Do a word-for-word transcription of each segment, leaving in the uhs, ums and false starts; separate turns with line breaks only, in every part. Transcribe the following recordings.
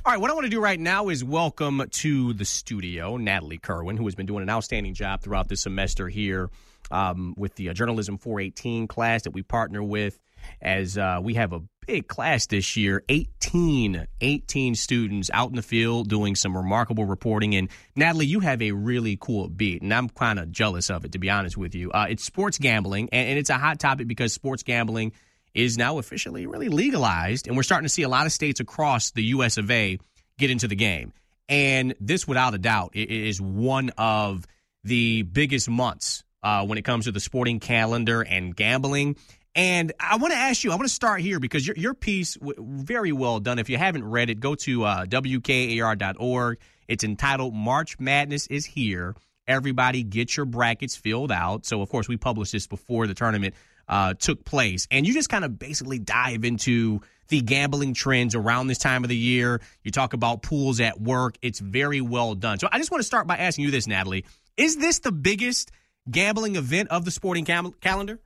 All right, what I want to do right now is welcome to the studio Natalie Kerwin, who has been doing an outstanding job throughout this semester here um, with the uh, Journalism four eighteen class that we partner with, as uh, we have a big class this year, eighteen, eighteen students out in the field doing some remarkable reporting. And Natalie, you have a really cool beat, and I'm kind of jealous of it, to be honest with you. Uh, it's sports gambling, and, and it's a hot topic because sports gambling is now officially really legalized, and we're starting to see a lot of states across the U S of A get into the game. And this, without a doubt, is one of the biggest months uh, when it comes to the sporting calendar and gambling. And I want to ask you, I want to start here because your, your piece, very well done. If you haven't read it, go to uh, W K A R dot org. It's entitled March Madness is Here. Everybody get your brackets filled out. So, of course, we published this before the tournament uh, took place. And you just kind of basically dive into the gambling trends around this time of the year. You talk about pools at work. It's very well done. So I just want to start by asking you this, Natalie. Is this the biggest gambling event of the sporting cam- calendar?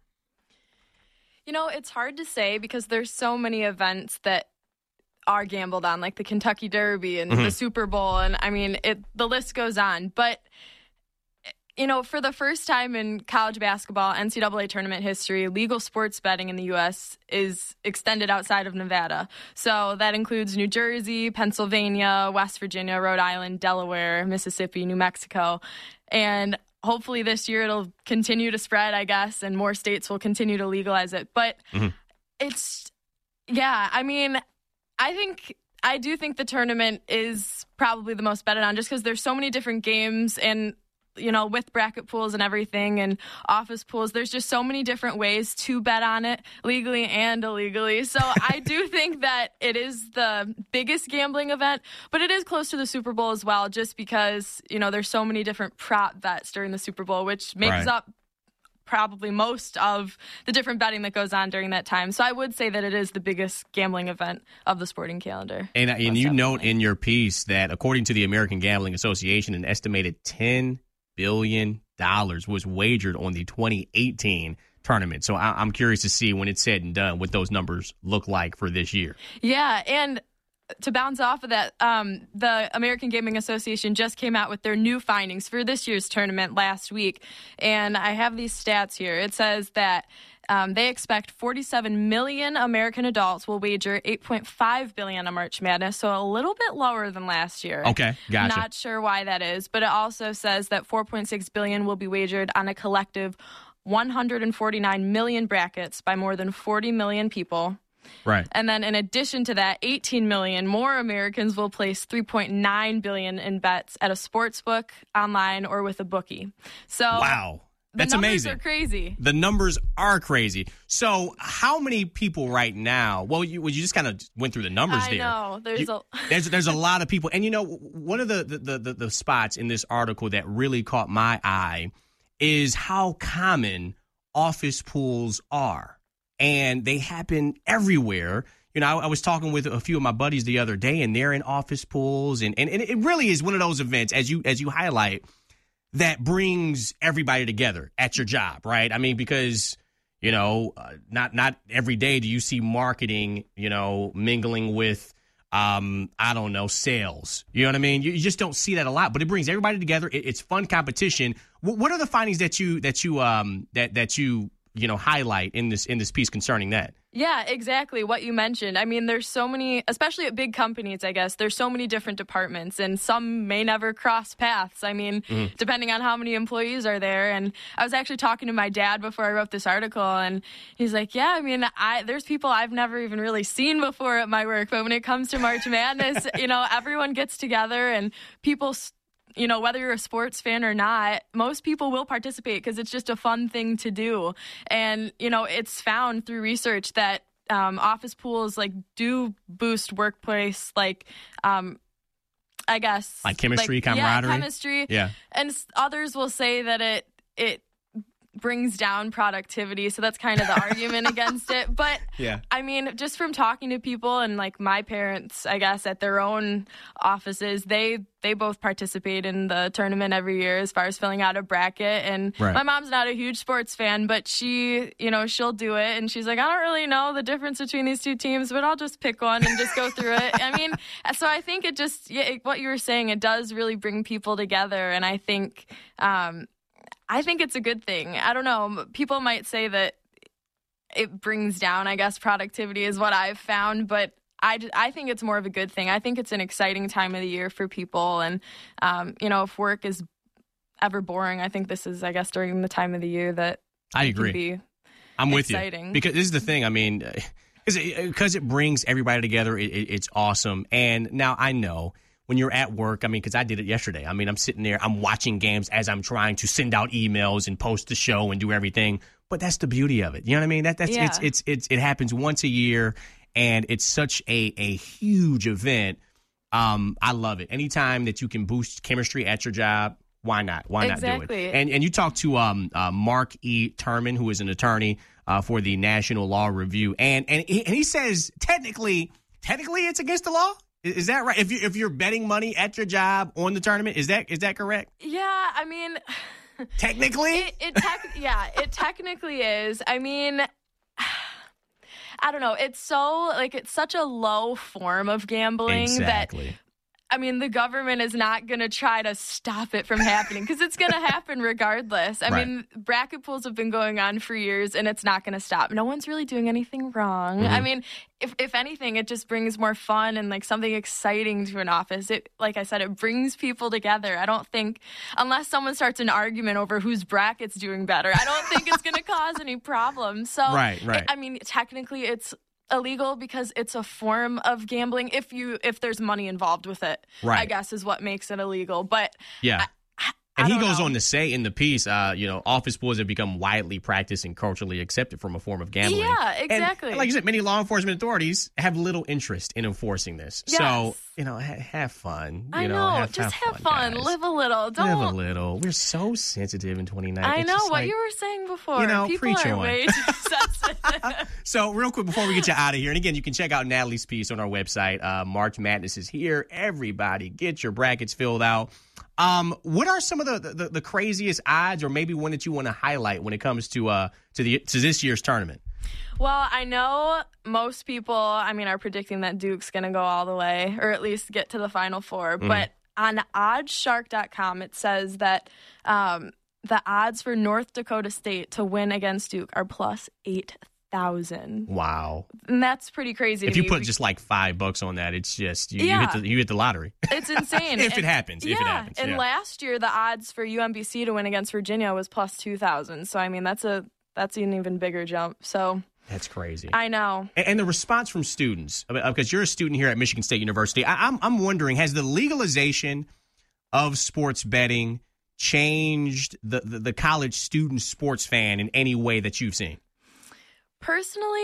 You know, it's hard to say because there's so many events that are gambled on, like the Kentucky Derby and mm-hmm. the Super Bowl. And, I mean, it the list goes on. But, you know, for the first time in college basketball, N C double A tournament history, legal sports betting in the U S is extended outside of Nevada. So that includes New Jersey, Pennsylvania, West Virginia, Rhode Island, Delaware, Mississippi, New Mexico. And hopefully this year it'll continue to spread, I guess, and more states will continue to legalize it. But mm-hmm. it's, yeah, I mean, I think, I do think the tournament is probably the most betted on just because there's so many different games and, you know, with bracket pools and everything and office pools, there's just so many different ways to bet on it legally and illegally. So I do think that it is the biggest gambling event, but it is close to the Super Bowl as well, just because, you know, there's so many different prop bets during the Super Bowl, which makes
right.
up probably most of the different betting that goes on during that time. So I would say that it is the biggest gambling event of the sporting calendar.
And, and you note in your piece that according to the American Gambling Association, an estimated ten billion dollars was wagered on the twenty eighteen tournament. So I, I'm curious to see when it's said and done what those numbers look like for this year.
Yeah, and to bounce off of that, um, the American Gaming Association just came out with their new findings for this year's tournament last week. And I have these stats here. It says that um, they expect forty-seven million American adults will wager eight point five billion dollars on March Madness, so a little bit lower than last year.
Okay, gotcha.
Not sure why that is, but it also says that four point six billion dollars will be wagered on a collective one hundred forty-nine million brackets by more than forty million people.
Right.
And then in addition to that, eighteen million more Americans will place three point nine billion dollars in bets at a sports book, online, or with a bookie. So
wow. That's
the numbers
amazing.
Are crazy.
The numbers are crazy. So how many people right now, well, you, well, you just kind of went through the numbers
I
there.
know. There's,
you,
a-
there's, there's a lot of people. And, you know, one of the, the, the, the spots in this article that really caught my eye is how common office pools are. And they happen everywhere. You know, I, I was talking with a few of my buddies the other day, and they're in office pools. And, and, and it really is one of those events, as you as you highlight, that brings everybody together at your job, right? I mean, because, you know, uh, not not every day do you see marketing, you know, mingling with, um, I don't know, sales. You know what I mean? You, you just don't see that a lot, but it brings everybody together. It, it's fun competition. W- what are the findings that you that you um that that you you know highlight in this in this piece concerning that?
Yeah, exactly what you mentioned. I mean, there's so many, especially at big companies, I guess, there's so many different departments, and some may never cross paths. I mean, mm-hmm. depending on how many employees are there. And I was actually talking to my dad before I wrote this article, and he's like, yeah, I mean, I there's people I've never even really seen before at my work, but when it comes to March Madness, you know, everyone gets together, and people you know, whether you're a sports fan or not, most people will participate because it's just a fun thing to do. And, you know, it's found through research that um, office pools, like, do boost workplace, like, um, I guess.
Like chemistry,
like,
camaraderie?
Yeah, chemistry.
Yeah.
And others will say that it, it brings down productivity. So that's kind of the argument against it. But
yeah.
I mean, just from talking to people and like my parents, I guess, at their own offices, they they both participate in the tournament every year as far as filling out a bracket. And
right.
my mom's not a huge sports fan, but she, you know, she'll do it. And she's like, I don't really know the difference between these two teams, but I'll just pick one and just go through it. I mean, so I think it just, yeah, what you were saying, it does really bring people together. And I think, um, I think it's a good thing. I don't know. People might say that it brings down, I guess, productivity is what I've found, but I, I think it's more of a good thing. I think it's an exciting time of the year for people. And, um, you know, if work is ever boring, I think this is, I guess, during the time of the year that
I
it
agree.
Can be
I'm with
exciting.
you. Because this is the thing. I mean, because it, it brings everybody together, it, it, it's awesome. And now I know when you're at work, I mean, because I did it yesterday. I mean, I'm sitting there, I'm watching games as I'm trying to send out emails and post the show and do everything. But that's the beauty of it. You know what I mean? That that's
yeah.
it's it's it's it happens once a year. And it's such a, a huge event. Um, I love it. Anytime that you can boost chemistry at your job, why not? Why
exactly.
not do it? And and you talked to um, uh, Mark E. Turman, who is an attorney uh, for the National Law Review, and and he, and he says technically, technically, it's against the law. Is, is that right? If you if you're betting money at your job on the tournament, is that is that correct?
Yeah, I mean,
technically,
it, it tec- yeah, it technically is. I mean. I don't know. It's so, like, it's such a low form of gambling
exactly.
that, I mean, the government is not going to try to stop it from happening because it's going to happen regardless. I
right.
mean, bracket pools have been going on for years and it's not going to stop. No one's really doing anything wrong.
Mm-hmm.
I mean, if if anything, it just brings more fun and, like, something exciting to an office. It, like I said, it brings people together. I don't think, unless someone starts an argument over whose bracket's doing better, I don't think it's going to cause any problems. So,
right, right.
I mean, technically it's illegal because it's a form of gambling if you if there's money involved with it.
Right.
I guess is what makes it illegal. But
yeah.
I, I,
and
I
he goes
know.
on to say in the piece, uh, you know, office pools have become widely practiced and culturally accepted from a form of gambling.
Yeah, exactly.
And, and like you said, many law enforcement authorities have little interest in enforcing this.
Yes.
So, you know, ha- have fun. You
I know.
know have,
just
have
have
fun.
fun.
Guys.
Live a little. Don't.
Live a little. We're so sensitive in twenty nineteen.
I
It's
know
just
what
like,
you were saying before.
you know,
People
preach
are
on.
way too sensitive.
So real quick before we get you out of here, and again, you can check out Natalie's piece on our website. Uh, March Madness is here. Everybody get your brackets filled out. Um, what are some of the, the, the craziest odds, or maybe one that you want to highlight when it comes to uh to the to this year's tournament?
Well, I know most people, I mean, are predicting that Duke's going to go all the way, or at least get to the Final Four. Mm. But on odds shark dot com, it says that um, the odds for North Dakota State to win against Duke are plus eight thousand.
Wow.
And that's pretty crazy.
If
to
you
me.
put just like five bucks on that, it's just, you,
yeah.
you, hit, the, you hit the lottery.
It's insane.
if
and,
it happens.
Yeah.
If it happens.
And
yeah.
last year, the odds for U M B C to win against Virginia was plus two thousand. So, I mean, that's a that's an even bigger jump. So.
That's crazy.
I know.
And, and the response from students, because you're a student here at Michigan State University, I, I'm I'm wondering, has the legalization of sports betting changed the, the, the college student sports fan in any way that you've seen?
Personally,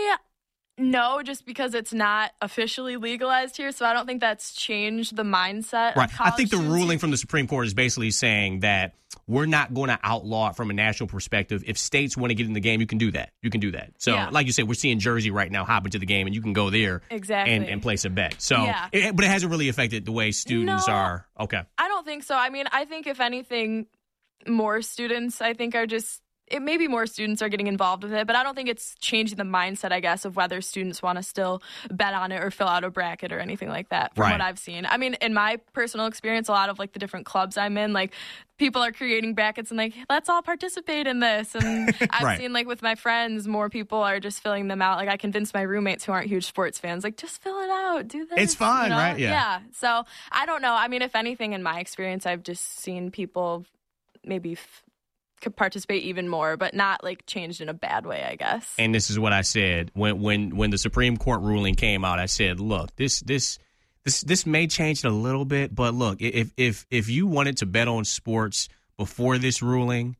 no, just because it's not officially legalized here. So I don't think that's changed the mindset.
Right.
Of
I think the
students.
ruling from the Supreme Court is basically saying that we're not going to outlaw it from a national perspective. If states want to get in the game, you can do that. You can do that. So,
yeah.
like you said, we're seeing Jersey right now hop into the game, and you can go there
exactly.
and, and place a bet. So,
yeah.
it, but it hasn't really affected the way students
no,
are. Okay.
I don't think so. I mean, I think if anything, more students, I think, are just it maybe more students are getting involved with it, but I don't think it's changing the mindset, I guess, of whether students want to still bet on it or fill out a bracket or anything like that from
right.
what I've seen. I mean, in my personal experience, a lot of like the different clubs I'm in, like people are creating brackets and like, let's all participate in this. And I've
right.
seen like with my friends, more people are just filling them out. Like I convinced my roommates who aren't huge sports fans, like just fill it out, do this.
It's fun,
you know?
right? Yeah.
Yeah. So I don't know. I mean, if anything, in my experience, I've just seen people maybe f- could participate even more, but not like changed in a bad way, I guess.
And this is what I said when when when the Supreme Court ruling came out. I said, look, this this this this may change it a little bit, but look, if if if you wanted to bet on sports before this ruling,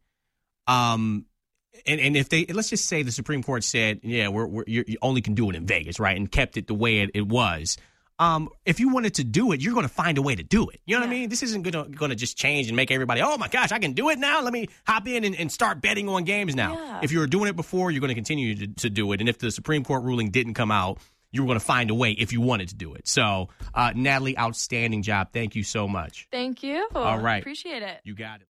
um, and and if they let's just say the Supreme Court said, yeah, we're, we're you only can do it in Vegas, right, and kept it the way it, it was. Um, if you wanted to do it, you're going to find a way to do it. You know
yeah.
what I mean? This isn't going to just change and make everybody, oh my gosh, I can do it now. Let me hop in and, and start betting on games now.
Yeah.
If you were doing it before, you're going to continue to, to do it. And if the Supreme Court ruling didn't come out, you were going to find a way if you wanted to do it. So, uh, Natalie, outstanding job. Thank you so much.
Thank you.
All right.
Appreciate it.
You got it.